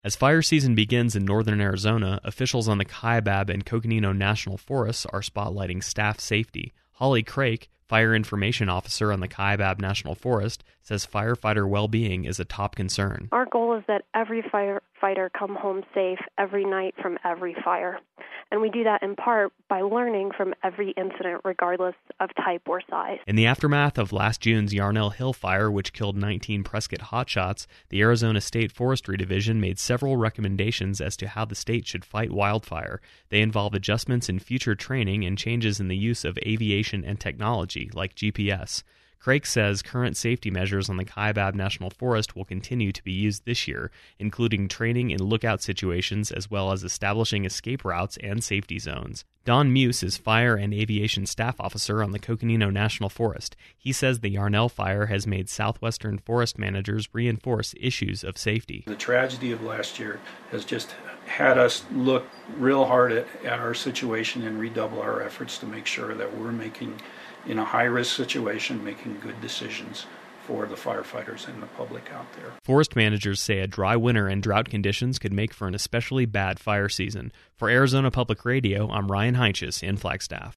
As fire season begins in northern Arizona, officials on the Kaibab and Coconino National Forests are spotlighting staff safety. Holly Crake, Fire Information Officer on the Kaibab National Forest, says firefighter well-being is a top concern. Our goal is that every firefighter come home safe every night from every fire. And we do that in part by learning from every incident regardless of type or size. In the aftermath of last June's Yarnell Hill fire, which killed 19 Prescott hotshots, the Arizona State Forestry Division made several recommendations as to how the state should fight wildfire. They involve adjustments in future training and changes in the use of aviation and technology, like GPS. Craig says current safety measures on the Kaibab National Forest will continue to be used this year, including training in lookout situations as well as establishing escape routes and safety zones. Don Muse is Fire and Aviation Staff Officer on the Coconino National Forest. He says the Yarnell fire has made southwestern forest managers reinforce issues of safety. The tragedy of last year has just had us look real hard at our situation and redouble our efforts to make sure that we're making, in a high-risk situation, making good decisions for the firefighters and the public out there. Forest managers say a dry winter and drought conditions could make for an especially bad fire season. For Arizona Public Radio, I'm Ryan Heinches in Flagstaff.